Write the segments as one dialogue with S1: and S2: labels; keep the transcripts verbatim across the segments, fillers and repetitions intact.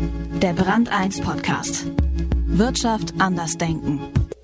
S1: Der Brand eins Podcast. Wirtschaft anders denken.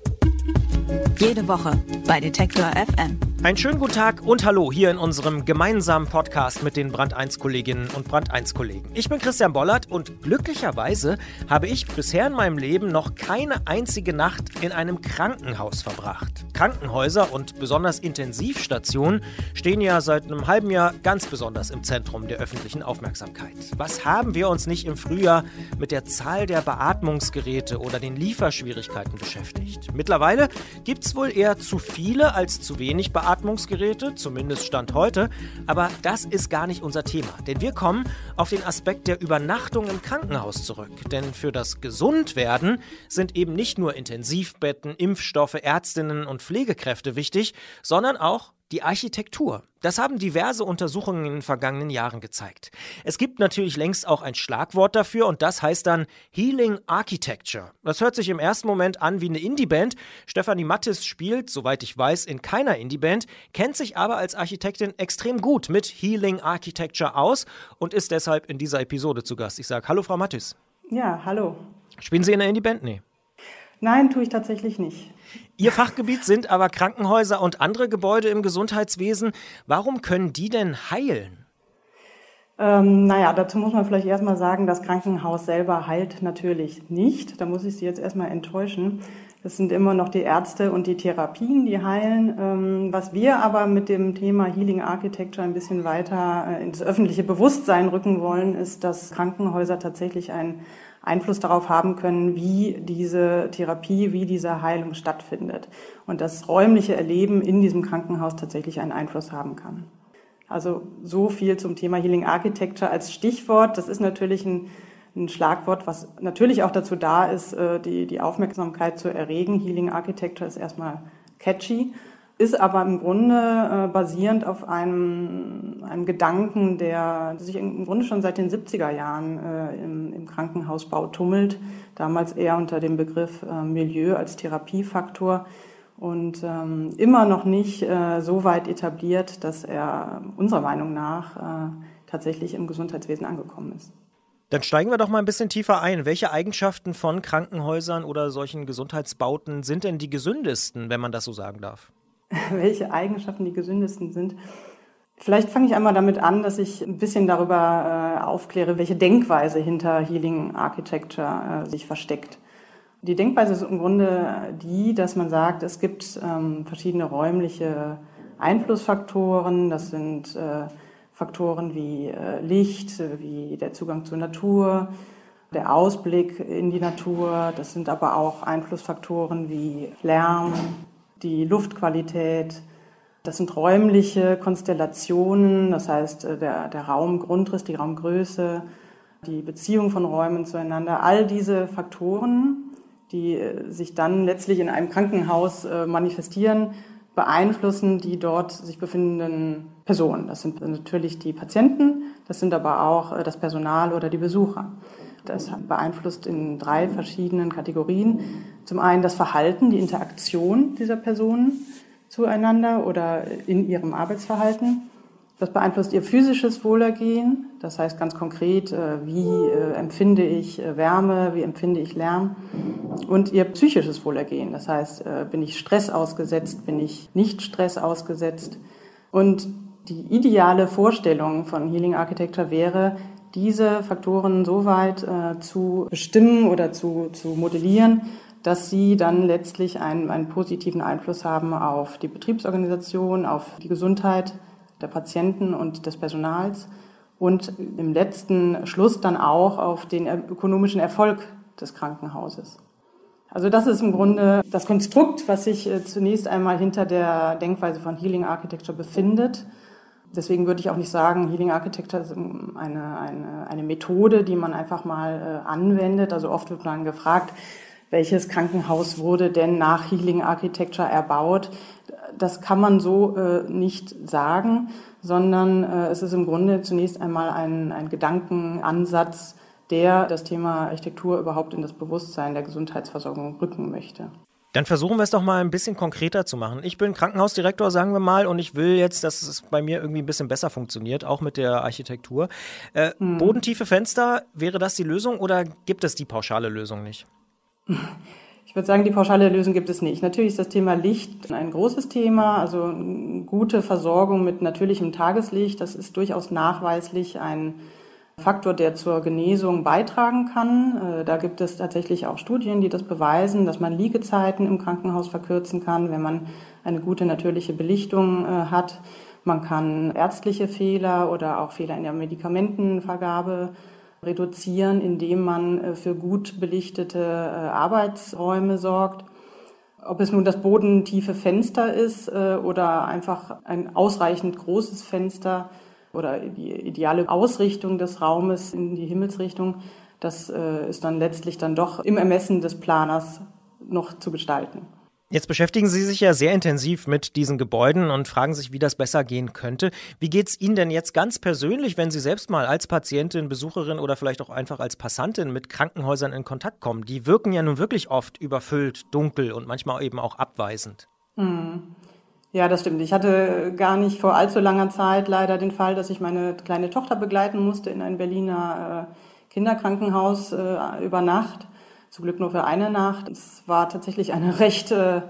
S1: Jede Woche bei Detektor F M.
S2: Einen schönen guten Tag und hallo hier in unserem gemeinsamen Podcast mit den Brand eins Kolleginnen und Brand eins Kollegen. Ich bin Christian Bollert und glücklicherweise habe ich bisher in meinem Leben noch keine einzige Nacht in einem Krankenhaus verbracht. Krankenhäuser und besonders Intensivstationen stehen ja seit einem halben Jahr ganz besonders im Zentrum der öffentlichen Aufmerksamkeit. Was haben wir uns nicht im Frühjahr mit der Zahl der Beatmungsgeräte oder den Lieferschwierigkeiten beschäftigt? Mittlerweile gibt es wohl eher zu viele als zu wenig Beatmungsgeräte. Atmungsgeräte, zumindest Stand heute, aber das ist gar nicht unser Thema, denn wir kommen auf den Aspekt der Übernachtung im Krankenhaus zurück, denn für das Gesundwerden sind eben nicht nur Intensivbetten, Impfstoffe, Ärztinnen und Pflegekräfte wichtig, sondern auch die Architektur. Das haben diverse Untersuchungen in den vergangenen Jahren gezeigt. Es gibt natürlich längst auch ein Schlagwort dafür und das heißt dann Healing Architecture. Das hört sich im ersten Moment an wie eine Indie-Band. Stefanie Mattes spielt, soweit ich weiß, in keiner Indie-Band, kennt sich aber als Architektin extrem gut mit Healing Architecture aus und ist deshalb in dieser Episode zu Gast. Ich sage hallo Frau Mattes.
S3: Ja, hallo.
S2: Spielen Sie in der Indie-Band? Nee.
S3: Nein, tue ich tatsächlich nicht.
S2: Ihr Fachgebiet sind aber Krankenhäuser und andere Gebäude im Gesundheitswesen. Warum können die denn heilen?
S3: Ähm, naja, dazu muss man vielleicht erstmal sagen, das Krankenhaus selber heilt natürlich nicht. Da muss ich Sie jetzt erstmal enttäuschen. Das sind immer noch die Ärzte und die Therapien, die heilen. Ähm, was wir aber mit dem Thema Healing Architecture ein bisschen weiter äh, ins öffentliche Bewusstsein rücken wollen, ist, dass Krankenhäuser tatsächlich ein Einfluss darauf haben können, wie diese Therapie, wie diese Heilung stattfindet. Und das räumliche Erleben in diesem Krankenhaus tatsächlich einen Einfluss haben kann. Also so viel zum Thema Healing Architecture als Stichwort. Das ist natürlich ein, ein Schlagwort, was natürlich auch dazu da ist, die, die Aufmerksamkeit zu erregen. Healing Architecture ist erstmal catchy, ist aber im Grunde basierend auf einem, einem Gedanken, der sich im Grunde schon seit den siebziger Jahren äh, im, im Krankenhausbau tummelt. Damals eher unter dem Begriff äh, Milieu als Therapiefaktor und ähm, immer noch nicht äh, so weit etabliert, dass er unserer Meinung nach äh, tatsächlich im Gesundheitswesen angekommen ist.
S2: Dann steigen wir doch mal ein bisschen tiefer ein. Welche Eigenschaften von Krankenhäusern oder solchen Gesundheitsbauten sind denn die gesündesten, wenn man das so sagen darf?
S3: Welche Eigenschaften die gesündesten sind. Vielleicht fange ich einmal damit an, dass ich ein bisschen darüber äh, aufkläre, welche Denkweise hinter Healing Architecture äh, sich versteckt. Die Denkweise ist im Grunde die, dass man sagt, es gibt ähm, verschiedene räumliche Einflussfaktoren. Das sind äh, Faktoren wie äh, Licht, wie der Zugang zur Natur, der Ausblick in die Natur. Das sind aber auch Einflussfaktoren wie Lärm, die Luftqualität, das sind räumliche Konstellationen, das heißt der, der Raumgrundriss, die Raumgröße, die Beziehung von Räumen zueinander. All diese Faktoren, die sich dann letztlich in einem Krankenhaus manifestieren, beeinflussen die dort sich befindenden Personen. Das sind natürlich die Patienten, das sind aber auch das Personal oder die Besucher. Das beeinflusst in drei verschiedenen Kategorien. Zum einen das Verhalten, die Interaktion dieser Personen zueinander oder in ihrem Arbeitsverhalten. Das beeinflusst ihr physisches Wohlergehen. Das heißt ganz konkret, wie empfinde ich Wärme, wie empfinde ich Lärm. Und ihr psychisches Wohlergehen. Das heißt, bin ich Stress ausgesetzt, bin ich nicht Stress ausgesetzt. Und die ideale Vorstellung von Healing Architecture wäre, diese Faktoren so weit äh, zu bestimmen oder zu, zu modellieren, dass sie dann letztlich einen, einen positiven Einfluss haben auf die Betriebsorganisation, auf die Gesundheit der Patienten und des Personals und im letzten Schluss dann auch auf den ökonomischen Erfolg des Krankenhauses. Also das ist im Grunde das Konstrukt, was sich äh, zunächst einmal hinter der Denkweise von Healing Architecture befindet. Deswegen würde ich auch nicht sagen, Healing Architecture ist eine, eine, eine Methode, die man einfach mal äh, anwendet. Also oft wird man gefragt, welches Krankenhaus wurde denn nach Healing Architecture erbaut? Das kann man so äh, nicht sagen, sondern äh, es ist im Grunde zunächst einmal ein, ein Gedankenansatz, der das Thema Architektur überhaupt in das Bewusstsein der Gesundheitsversorgung rücken möchte.
S2: Dann versuchen wir es doch mal ein bisschen konkreter zu machen. Ich bin Krankenhausdirektor, sagen wir mal, und ich will jetzt, dass es bei mir irgendwie ein bisschen besser funktioniert, auch mit der Architektur. Äh, hm. Bodentiefe Fenster, wäre das die Lösung oder gibt es die pauschale Lösung nicht?
S3: Ich würde sagen, die pauschale Lösung gibt es nicht. Natürlich ist das Thema Licht ein großes Thema, also gute Versorgung mit natürlichem Tageslicht, das ist durchaus nachweislich ein Faktor, der zur Genesung beitragen kann. Da gibt es tatsächlich auch Studien, die das beweisen, dass man Liegezeiten im Krankenhaus verkürzen kann, wenn man eine gute natürliche Belichtung hat. Man kann ärztliche Fehler oder auch Fehler in der Medikamentenvergabe reduzieren, indem man für gut belichtete Arbeitsräume sorgt. Ob es nun das bodentiefe Fenster ist oder einfach ein ausreichend großes Fenster, oder die ideale Ausrichtung des Raumes in die Himmelsrichtung, das äh, ist dann letztlich dann doch im Ermessen des Planers noch zu gestalten.
S2: Jetzt beschäftigen Sie sich ja sehr intensiv mit diesen Gebäuden und fragen sich, wie das besser gehen könnte. Wie geht es Ihnen denn jetzt ganz persönlich, wenn Sie selbst mal als Patientin, Besucherin oder vielleicht auch einfach als Passantin mit Krankenhäusern in Kontakt kommen? Die wirken ja nun wirklich oft überfüllt, dunkel und manchmal eben auch abweisend.
S3: Hm. Ja, das stimmt. Ich hatte gar nicht vor allzu langer Zeit leider den Fall, dass ich meine kleine Tochter begleiten musste in ein Berliner äh, Kinderkrankenhaus äh, über Nacht. Zum Glück nur für eine Nacht. Es war tatsächlich eine recht äh,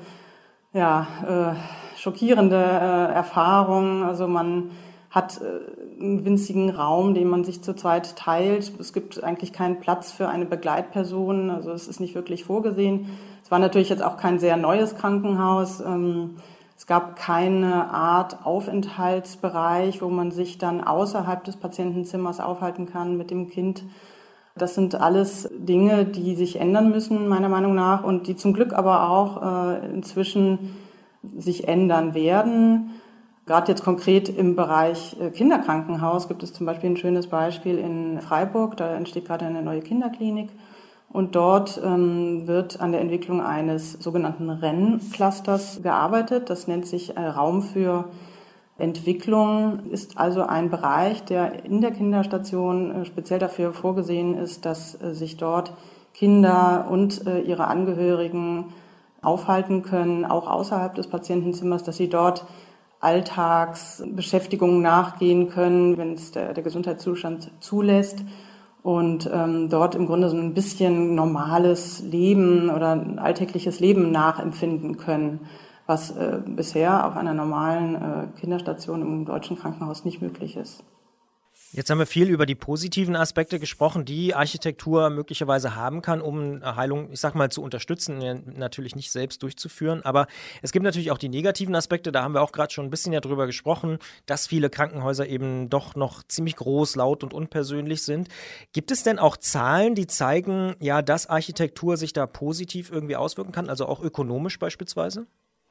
S3: ja, äh, schockierende äh, Erfahrung. Also man hat äh, einen winzigen Raum, den man sich zu zweit teilt. Es gibt eigentlich keinen Platz für eine Begleitperson. Also es ist nicht wirklich vorgesehen. Es war natürlich jetzt auch kein sehr neues Krankenhaus. Ähm, Es gab keine Art Aufenthaltsbereich, wo man sich dann außerhalb des Patientenzimmers aufhalten kann mit dem Kind. Das sind alles Dinge, die sich ändern müssen, meiner Meinung nach, und die zum Glück aber auch äh, inzwischen sich ändern werden. Gerade jetzt konkret im Bereich äh, Kinderkrankenhaus gibt es zum Beispiel ein schönes Beispiel in Freiburg. Da entsteht gerade eine neue Kinderklinik. Und dort ähm, wird an der Entwicklung eines sogenannten R E N-Clusters gearbeitet. Das nennt sich äh, Raum für Entwicklung, ist also ein Bereich, der in der Kinderstation äh, speziell dafür vorgesehen ist, dass äh, sich dort Kinder und äh, ihre Angehörigen aufhalten können, auch außerhalb des Patientenzimmers, dass sie dort Alltagsbeschäftigungen nachgehen können, wenn es der, der Gesundheitszustand zulässt. Und ähm, dort im Grunde so ein bisschen normales Leben oder ein alltägliches Leben nachempfinden können, was äh, bisher auf einer normalen äh, Kinderstation im deutschen Krankenhaus nicht möglich ist.
S2: Jetzt haben wir viel über die positiven Aspekte gesprochen, die Architektur möglicherweise haben kann, um Heilung, ich sag mal, zu unterstützen, natürlich nicht selbst durchzuführen. Aber es gibt natürlich auch die negativen Aspekte, da haben wir auch gerade schon ein bisschen ja drüber gesprochen, dass viele Krankenhäuser eben doch noch ziemlich groß, laut und unpersönlich sind. Gibt es denn auch Zahlen, die zeigen, ja, dass Architektur sich da positiv irgendwie auswirken kann, also auch ökonomisch beispielsweise?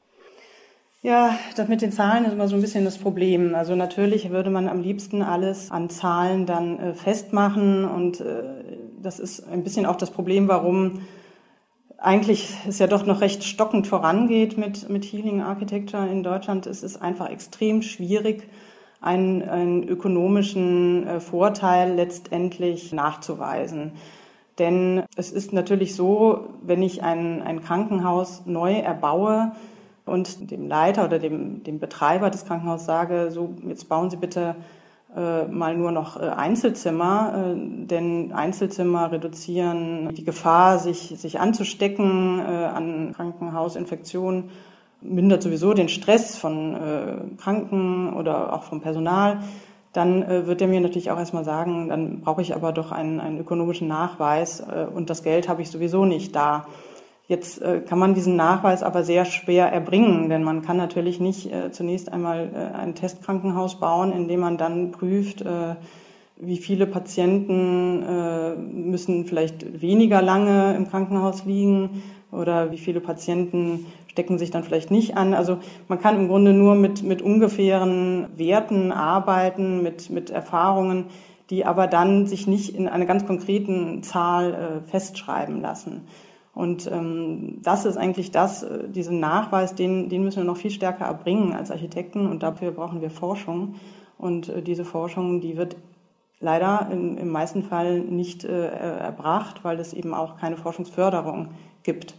S3: Ja, das mit den Zahlen ist immer so ein bisschen das Problem. Also natürlich würde man am liebsten alles an Zahlen dann äh, festmachen und äh, das ist ein bisschen auch das Problem, warum eigentlich es ja doch noch recht stockend vorangeht mit, mit Healing Architecture in Deutschland. Es ist einfach extrem schwierig, einen, einen ökonomischen äh, Vorteil letztendlich nachzuweisen. Denn es ist natürlich so, wenn ich ein, ein Krankenhaus neu erbaue, und dem Leiter oder dem, dem Betreiber des Krankenhauses sage, so jetzt bauen Sie bitte äh, mal nur noch äh, Einzelzimmer, äh, denn Einzelzimmer reduzieren die Gefahr, sich, sich anzustecken äh, an Krankenhausinfektionen, mindert sowieso den Stress von äh, Kranken oder auch vom Personal. Dann äh, wird er mir natürlich auch erstmal sagen, dann brauche ich aber doch einen, einen ökonomischen Nachweis äh, und das Geld habe ich sowieso nicht da. Jetzt äh, kann man diesen Nachweis aber sehr schwer erbringen, denn man kann natürlich nicht äh, zunächst einmal äh, ein Testkrankenhaus bauen, in dem man dann prüft, äh, wie viele Patienten äh, müssen vielleicht weniger lange im Krankenhaus liegen oder wie viele Patienten stecken sich dann vielleicht nicht an. Also man kann im Grunde nur mit, mit ungefähren Werten arbeiten, mit, mit Erfahrungen, die aber dann sich nicht in einer ganz konkreten Zahl äh, festschreiben lassen. Und ähm, das ist eigentlich das, äh, diesen Nachweis, den, den müssen wir noch viel stärker erbringen als Architekten und dafür brauchen wir Forschung. Und äh, diese Forschung, die wird leider in, im meisten Fall nicht äh, erbracht, weil es eben auch keine Forschungsförderung gibt.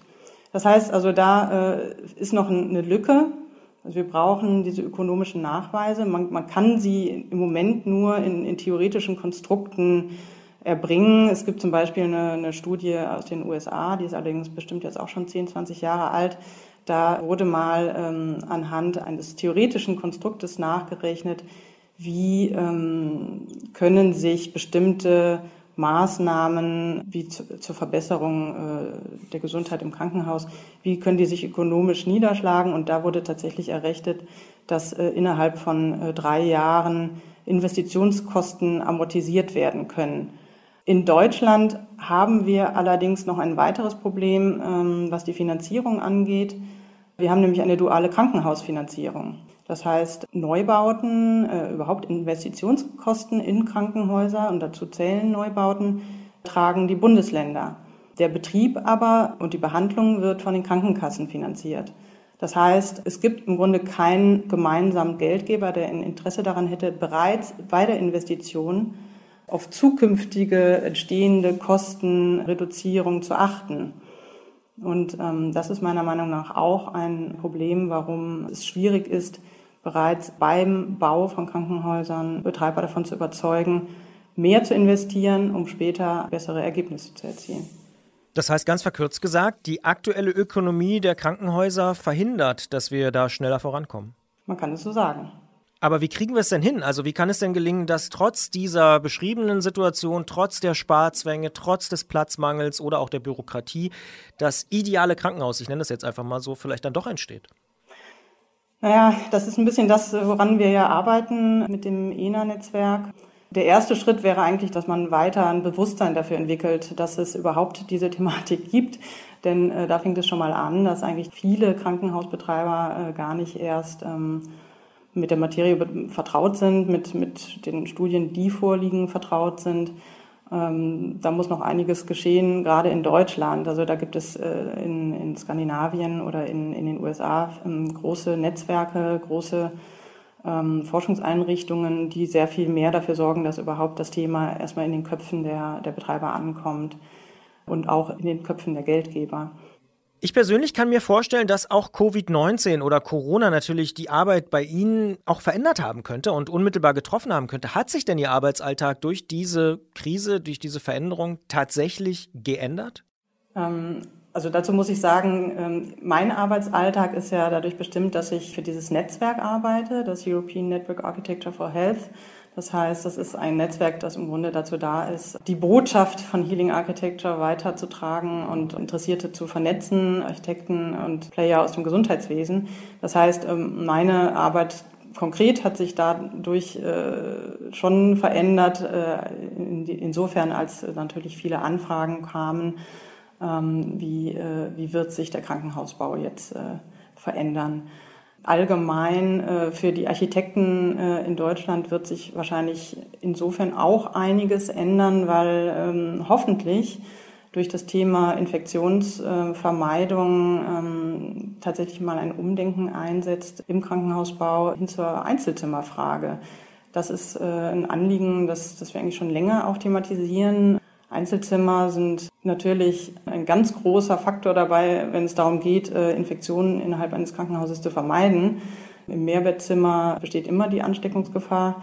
S3: Das heißt also, da äh, ist noch eine Lücke. Also wir brauchen diese ökonomischen Nachweise. Man, man kann sie im Moment nur in, in theoretischen Konstrukten erbringen. Es gibt zum Beispiel eine, eine Studie aus den U S A, die ist allerdings bestimmt jetzt auch schon zehn, zwanzig Jahre alt. Da wurde mal ähm, anhand eines theoretischen Konstruktes nachgerechnet, wie ähm, können sich bestimmte Maßnahmen wie zu, zur Verbesserung äh, der Gesundheit im Krankenhaus, wie können die sich ökonomisch niederschlagen? Und da wurde tatsächlich errechnet, dass äh, innerhalb von äh, drei Jahren Investitionskosten amortisiert werden können. In Deutschland haben wir allerdings noch ein weiteres Problem, ähm, was die Finanzierung angeht. Wir haben nämlich eine duale Krankenhausfinanzierung. Das heißt, Neubauten, äh, überhaupt Investitionskosten in Krankenhäuser, und dazu zählen Neubauten, tragen die Bundesländer. Der Betrieb aber und die Behandlung wird von den Krankenkassen finanziert. Das heißt, es gibt im Grunde keinen gemeinsamen Geldgeber, der ein Interesse daran hätte, bereits bei der Investition auf zukünftige entstehende Kostenreduzierung zu achten. Und ähm, das ist meiner Meinung nach auch ein Problem, warum es schwierig ist, bereits beim Bau von Krankenhäusern Betreiber davon zu überzeugen, mehr zu investieren, um später bessere Ergebnisse zu erzielen.
S2: Das heißt, ganz verkürzt gesagt, die aktuelle Ökonomie der Krankenhäuser verhindert, dass wir da schneller vorankommen.
S3: Man kann es so sagen.
S2: Aber wie kriegen wir es denn hin? Also wie kann es denn gelingen, dass trotz dieser beschriebenen Situation, trotz der Sparzwänge, trotz des Platzmangels oder auch der Bürokratie, das ideale Krankenhaus, ich nenne das jetzt einfach mal so, vielleicht dann doch entsteht?
S3: Naja, das ist ein bisschen das, woran wir ja arbeiten mit dem E N A-Netzwerk. Der erste Schritt wäre eigentlich, dass man weiter ein Bewusstsein dafür entwickelt, dass es überhaupt diese Thematik gibt. Denn äh, da fängt es schon mal an, dass eigentlich viele Krankenhausbetreiber äh, gar nicht erst ähm, mit der Materie vertraut sind, mit, mit den Studien, die vorliegen, vertraut sind. Ähm, da muss noch einiges geschehen, gerade in Deutschland. Also da gibt es äh, in, in Skandinavien oder in, in den U S A ähm, große Netzwerke, große ähm, Forschungseinrichtungen, die sehr viel mehr dafür sorgen, dass überhaupt das Thema erstmal in den Köpfen der, der Betreiber ankommt und auch in den Köpfen der Geldgeber.
S2: Ich persönlich kann mir vorstellen, dass auch Covid neunzehn oder Corona natürlich die Arbeit bei Ihnen auch verändert haben könnte und unmittelbar getroffen haben könnte. Hat sich denn Ihr Arbeitsalltag durch diese Krise, durch diese Veränderung tatsächlich geändert?
S3: Ähm, also dazu muss ich sagen, ähm, mein Arbeitsalltag ist ja dadurch bestimmt, dass ich für dieses Netzwerk arbeite, das European Network Architecture for Health. Das heißt, das ist ein Netzwerk, das im Grunde dazu da ist, die Botschaft von Healing Architecture weiterzutragen und Interessierte zu vernetzen, Architekten und Player aus dem Gesundheitswesen. Das heißt, meine Arbeit konkret hat sich dadurch schon verändert, insofern als natürlich viele Anfragen kamen, wie, wie wird sich der Krankenhausbau jetzt verändern. Allgemein äh, für die Architekten äh, in Deutschland wird sich wahrscheinlich insofern auch einiges ändern, weil ähm, hoffentlich durch das Thema Infektionsvermeidung ähm, tatsächlich mal ein Umdenken einsetzt im Krankenhausbau hin zur Einzelzimmerfrage. Das ist äh, ein Anliegen, das, das wir eigentlich schon länger auch thematisieren. Einzelzimmer sind natürlich ein ganz großer Faktor dabei, wenn es darum geht, Infektionen innerhalb eines Krankenhauses zu vermeiden. Im Mehrbettzimmer besteht immer die Ansteckungsgefahr.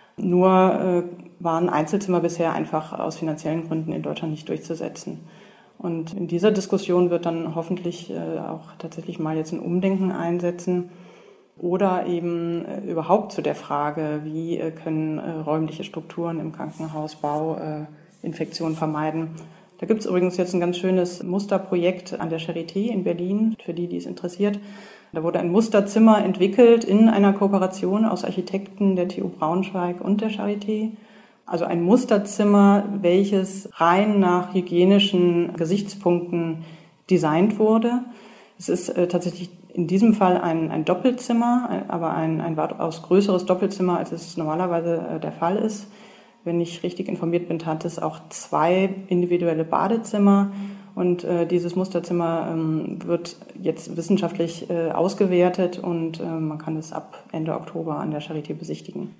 S3: Nur waren Einzelzimmer bisher einfach aus finanziellen Gründen in Deutschland nicht durchzusetzen. Und in dieser Diskussion wird dann hoffentlich auch tatsächlich mal jetzt ein Umdenken einsetzen. Oder eben überhaupt zu der Frage, wie können räumliche Strukturen im Krankenhausbau Infektionen vermeiden. Da gibt es übrigens jetzt ein ganz schönes Musterprojekt an der Charité in Berlin, für die, die es interessiert. Da wurde ein Musterzimmer entwickelt in einer Kooperation aus Architekten der T U Braunschweig und der Charité. Also ein Musterzimmer, welches rein nach hygienischen Gesichtspunkten designt wurde. Es ist äh, tatsächlich in diesem Fall ein, ein Doppelzimmer, aber ein, ein weitaus größeres Doppelzimmer, als es normalerweise äh, der Fall ist. Wenn ich richtig informiert bin, hat es auch zwei individuelle Badezimmer und äh, dieses Musterzimmer ähm, wird jetzt wissenschaftlich äh, ausgewertet und äh, man kann es ab Ende Oktober an der Charité besichtigen.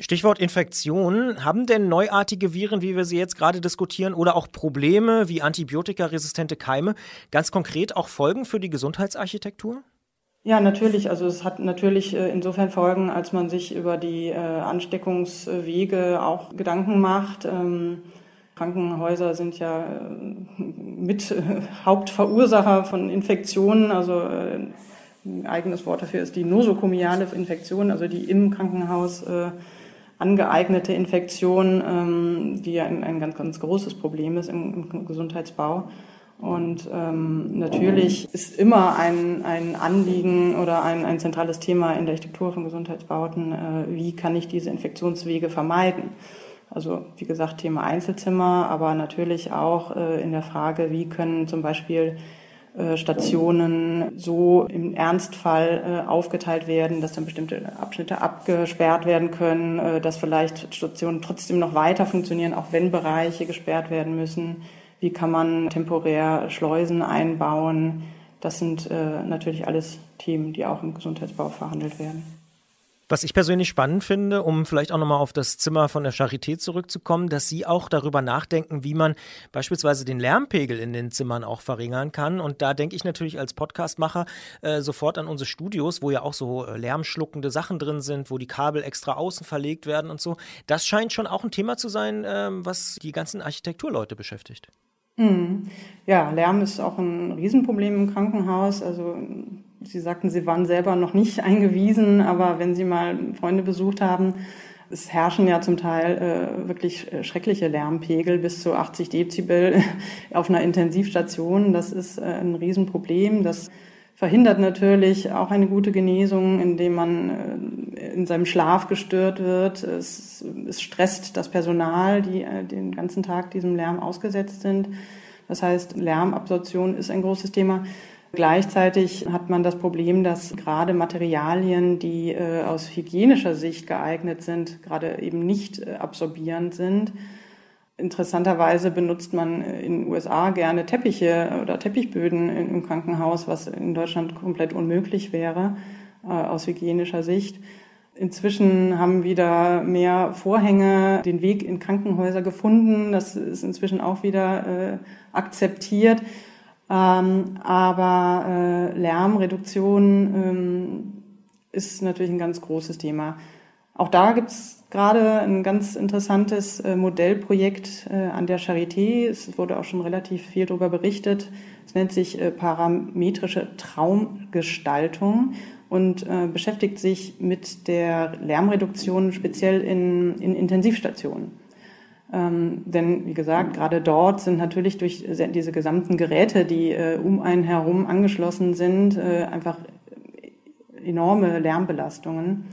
S2: Stichwort Infektion. Haben denn neuartige Viren, wie wir sie jetzt gerade diskutieren, oder auch Probleme wie antibiotikaresistente Keime ganz konkret auch Folgen für die Gesundheitsarchitektur?
S3: Ja, natürlich. Also es hat natürlich insofern Folgen, als man sich über die Ansteckungswege auch Gedanken macht. Krankenhäuser sind ja mit Hauptverursacher von Infektionen. Also ein eigenes Wort dafür ist die nosokomiale Infektion, also die im Krankenhaus angeeignete Infektion, die ja ein, ein ganz, ganz großes Problem ist im, im Gesundheitsbau. Und ähm, natürlich ist immer ein, ein Anliegen oder ein, ein zentrales Thema in der Architektur von Gesundheitsbauten, äh, wie kann ich diese Infektionswege vermeiden? Also wie gesagt, Thema Einzelzimmer, aber natürlich auch äh, in der Frage, wie können zum Beispiel äh, Stationen so im Ernstfall äh, aufgeteilt werden, dass dann bestimmte Abschnitte abgesperrt werden können, äh, dass vielleicht Stationen trotzdem noch weiter funktionieren, auch wenn Bereiche gesperrt werden müssen. Wie kann man temporär Schleusen einbauen? Das sind äh, natürlich alles Themen, die auch im Gesundheitsbau verhandelt werden.
S2: Was ich persönlich spannend finde, um vielleicht auch nochmal auf das Zimmer von der Charité zurückzukommen, dass Sie auch darüber nachdenken, wie man beispielsweise den Lärmpegel in den Zimmern auch verringern kann. Und da denke ich natürlich als Podcastmacher äh, sofort an unsere Studios, wo ja auch so äh, lärmschluckende Sachen drin sind, wo die Kabel extra außen verlegt werden und so. Das scheint schon auch ein Thema zu sein, äh, was die ganzen Architekturleute beschäftigt.
S3: Ja, Lärm ist auch ein Riesenproblem im Krankenhaus. Also Sie sagten, Sie waren selber noch nicht eingewiesen, aber wenn Sie mal Freunde besucht haben, es herrschen ja zum Teil äh, wirklich schreckliche Lärmpegel bis zu achtzig Dezibel auf einer Intensivstation. Das ist äh, ein Riesenproblem. Das verhindert natürlich auch eine gute Genesung, indem man äh, in seinem Schlaf gestört wird. Es, es stresst das Personal, die äh, den ganzen Tag diesem Lärm ausgesetzt sind. Das heißt, Lärmabsorption ist ein großes Thema. Gleichzeitig hat man das Problem, dass gerade Materialien, die äh, aus hygienischer Sicht geeignet sind, gerade eben nicht äh, absorbierend sind. Interessanterweise benutzt man in den U S A gerne Teppiche oder Teppichböden im Krankenhaus, was in Deutschland komplett unmöglich wäre äh, aus hygienischer Sicht. Inzwischen haben wieder mehr Vorhänge den Weg in Krankenhäuser gefunden. Das ist inzwischen auch wieder äh, akzeptiert. Ähm, aber äh, Lärmreduktion ähm, ist natürlich ein ganz großes Thema. Auch da gibt es gerade ein ganz interessantes äh, Modellprojekt äh, an der Charité. Es wurde auch schon relativ viel darüber berichtet. Es nennt sich äh, parametrische Traumgestaltung und äh, beschäftigt sich mit der Lärmreduktion speziell in, in Intensivstationen. Ähm, denn, wie gesagt, gerade dort sind natürlich durch diese gesamten Geräte, die äh, um einen herum angeschlossen sind, äh, einfach enorme Lärmbelastungen.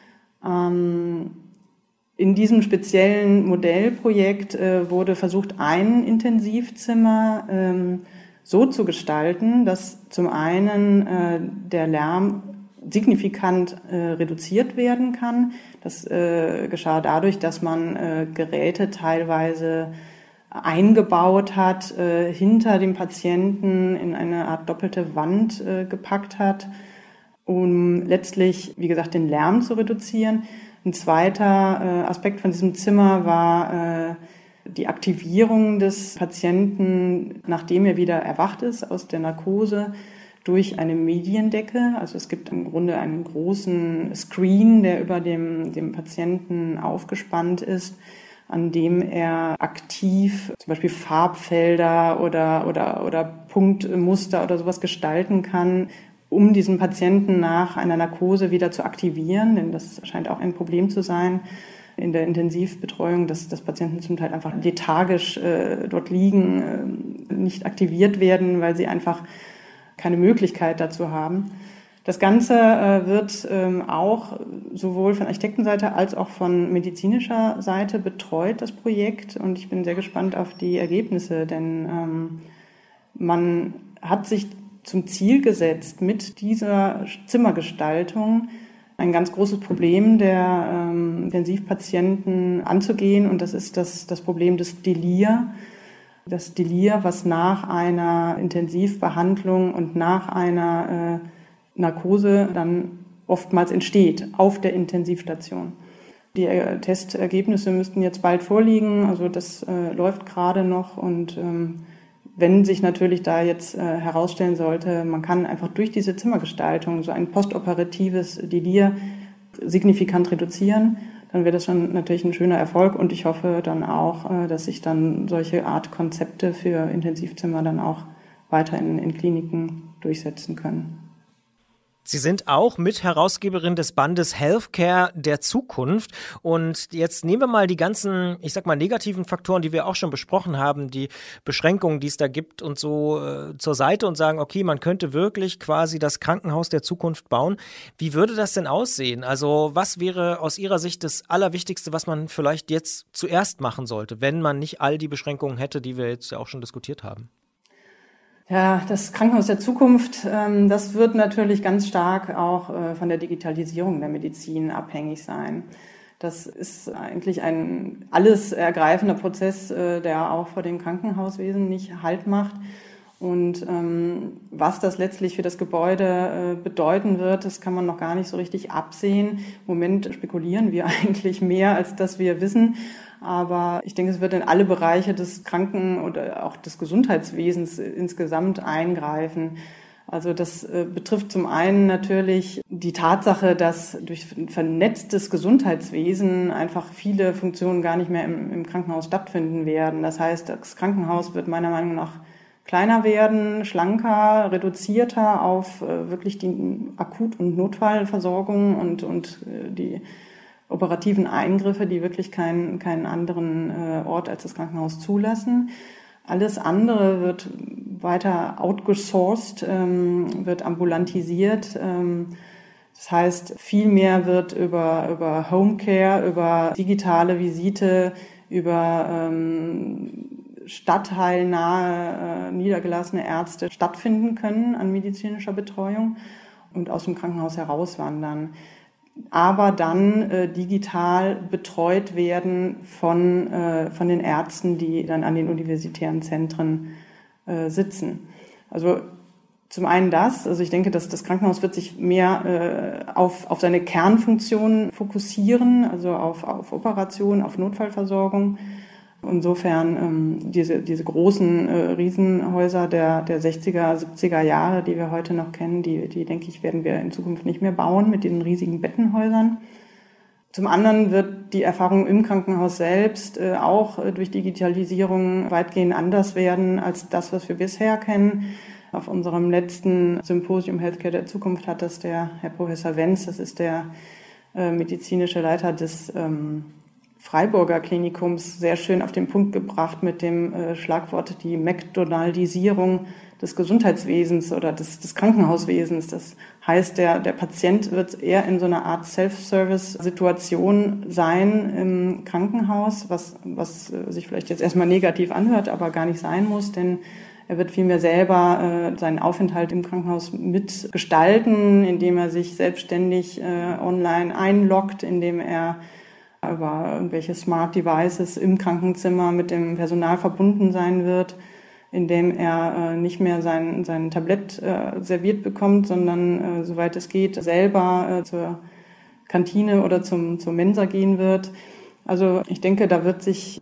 S3: Ähm, in diesem speziellen Modellprojekt äh, wurde versucht, ein Intensivzimmer ähm, so zu gestalten, dass zum einen äh, der Lärm signifikant äh, reduziert werden kann. Das äh, geschah dadurch, dass man äh, Geräte teilweise eingebaut hat, äh, hinter dem Patienten in eine Art doppelte Wand äh, gepackt hat, um letztlich, wie gesagt, den Lärm zu reduzieren. Ein zweiter äh, Aspekt von diesem Zimmer war äh, die Aktivierung des Patienten, nachdem er wieder erwacht ist aus der Narkose, durch eine Mediendecke. Also es gibt im Grunde einen großen Screen, der über dem, dem Patienten aufgespannt ist, an dem er aktiv zum Beispiel Farbfelder oder, oder, oder Punktmuster oder sowas gestalten kann, um diesen Patienten nach einer Narkose wieder zu aktivieren. Denn das scheint auch ein Problem zu sein in der Intensivbetreuung, dass, dass Patienten zum Teil einfach lethargisch äh, dort liegen, äh, nicht aktiviert werden, weil sie einfach keine Möglichkeit dazu haben. Das Ganze äh, wird ähm, auch sowohl von Architektenseite als auch von medizinischer Seite betreut, das Projekt. Und ich bin sehr gespannt auf die Ergebnisse, denn ähm, man hat sich zum Ziel gesetzt, mit dieser Zimmergestaltung ein ganz großes Problem der ähm, Intensivpatienten anzugehen. Und das ist das, das Problem des Delir. Das Delir, was nach einer Intensivbehandlung und nach einer äh, Narkose dann oftmals entsteht auf der Intensivstation. Die Testergebnisse müssten jetzt bald vorliegen, also das äh, läuft gerade noch und ähm, wenn sich natürlich da jetzt äh, herausstellen sollte, man kann einfach durch diese Zimmergestaltung so ein postoperatives Delir signifikant reduzieren, dann wäre das schon natürlich ein schöner Erfolg und ich hoffe dann auch, äh, dass sich dann solche Art Konzepte für Intensivzimmer dann auch weiter in, in Kliniken durchsetzen können.
S2: Sie sind auch Mitherausgeberin des Bandes Healthcare der Zukunft. Und jetzt nehmen wir mal die ganzen, ich sag mal, negativen Faktoren, die wir auch schon besprochen haben, die Beschränkungen, die es da gibt und so äh, zur Seite und sagen, okay, man könnte wirklich quasi das Krankenhaus der Zukunft bauen. Wie würde das denn aussehen? Also was wäre aus Ihrer Sicht das Allerwichtigste, was man vielleicht jetzt zuerst machen sollte, wenn man nicht all die Beschränkungen hätte, die wir jetzt ja auch schon diskutiert haben?
S3: Ja, das Krankenhaus der Zukunft, ähm, das wird natürlich ganz stark auch äh, von der Digitalisierung der Medizin abhängig sein. Das ist eigentlich ein alles ergreifender Prozess, äh, der auch vor dem Krankenhauswesen nicht Halt macht. Und ähm, was das letztlich für das Gebäude äh, bedeuten wird, das kann man noch gar nicht so richtig absehen. Im Moment spekulieren wir eigentlich mehr, als dass wir wissen. Aber ich denke, es wird in alle Bereiche des Kranken- oder auch des Gesundheitswesens insgesamt eingreifen. Also das äh, betrifft zum einen natürlich die Tatsache, dass durch ein vernetztes Gesundheitswesen einfach viele Funktionen gar nicht mehr im, im Krankenhaus stattfinden werden. Das heißt, das Krankenhaus wird meiner Meinung nach kleiner werden, schlanker, reduzierter auf äh, wirklich die Akut- und Notfallversorgung und, und äh, die operativen Eingriffe, die wirklich keinen, keinen anderen äh, Ort als das Krankenhaus zulassen. Alles andere wird weiter outgesourced, ähm, wird ambulantisiert. Ähm, das heißt, viel mehr wird über, über Homecare, über digitale Visite, über ähm, stadtteilnahe, äh, niedergelassene Ärzte stattfinden können an medizinischer Betreuung und aus dem Krankenhaus herauswandern. Aber dann äh, digital betreut werden von, äh, von den Ärzten, die dann an den universitären Zentren äh, sitzen. Also zum einen das, also ich denke, dass das Krankenhaus wird sich mehr äh, auf, auf seine Kernfunktionen fokussieren, also auf, auf Operation, auf Notfallversorgung. Insofern ähm, diese, diese großen äh, Riesenhäuser der, der sechziger, siebziger Jahre, die wir heute noch kennen, die, die, denke ich, werden wir in Zukunft nicht mehr bauen mit diesen riesigen Bettenhäusern. Zum anderen wird die Erfahrung im Krankenhaus selbst äh, auch äh, durch Digitalisierung weitgehend anders werden als das, was wir bisher kennen. Auf unserem letzten Symposium Healthcare der Zukunft hat das der Herr Professor Wenz, das ist der äh, medizinische Leiter des ähm, Freiburger Klinikums, sehr schön auf den Punkt gebracht mit dem äh, Schlagwort die McDonaldisierung des Gesundheitswesens oder des, des Krankenhauswesens. Das heißt, der, der Patient wird eher in so einer Art Self-Service-Situation sein im Krankenhaus, was, was äh, sich vielleicht jetzt erstmal negativ anhört, aber gar nicht sein muss, denn er wird vielmehr selber äh, seinen Aufenthalt im Krankenhaus mitgestalten, indem er sich selbstständig äh, online einloggt, indem er über irgendwelche Smart Devices im Krankenzimmer mit dem Personal verbunden sein wird, indem er äh, nicht mehr sein, sein Tablett äh, serviert bekommt, sondern äh, soweit es geht, selber äh, zur Kantine oder zum, zur Mensa gehen wird. Also ich denke, da wird sich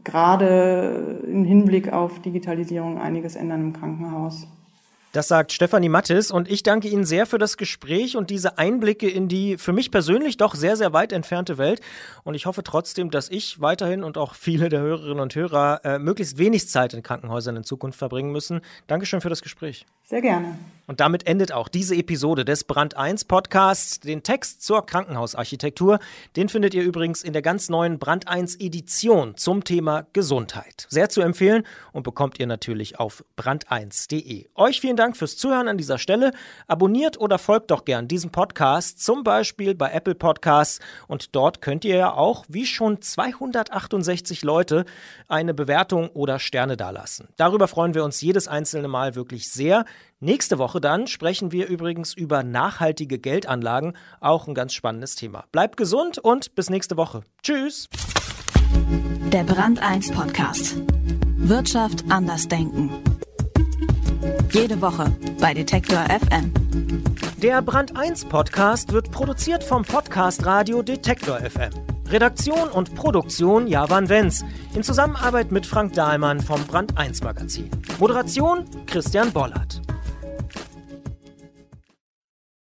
S3: gerade im Hinblick auf Digitalisierung einiges ändern im Krankenhaus.
S2: Das sagt Stefanie Mattes und ich danke Ihnen sehr für das Gespräch und diese Einblicke in die für mich persönlich doch sehr, sehr weit entfernte Welt. Und ich hoffe trotzdem, dass ich weiterhin und auch viele der Hörerinnen und Hörer äh, möglichst wenig Zeit in Krankenhäusern in Zukunft verbringen müssen. Dankeschön für das Gespräch.
S3: Sehr gerne.
S2: Und damit endet auch diese Episode des Brand eins Podcasts. Den Text zur Krankenhausarchitektur, den findet ihr übrigens in der ganz neuen Brand eins Edition zum Thema Gesundheit. Sehr zu empfehlen und bekommt ihr natürlich auf brand eins punkt de. Euch vielen Dank fürs Zuhören an dieser Stelle. Abonniert oder folgt doch gern diesem Podcast, zum Beispiel bei Apple Podcasts. Und dort könnt ihr ja auch, wie schon zweihundertachtundsechzig Leute, eine Bewertung oder Sterne dalassen. Darüber freuen wir uns jedes einzelne Mal wirklich sehr. Nächste Woche dann sprechen wir übrigens über nachhaltige Geldanlagen, auch ein ganz spannendes Thema. Bleibt gesund und bis nächste Woche. Tschüss!
S1: Der Brand eins Podcast. Wirtschaft anders denken. Jede Woche bei Detektor F M.
S2: Der Brand eins Podcast wird produziert vom Podcast Radio Detektor F M. Redaktion und Produktion Javan Wenz in Zusammenarbeit mit Frank Dahlmann vom Brand eins Magazin. Moderation Christian Bollert.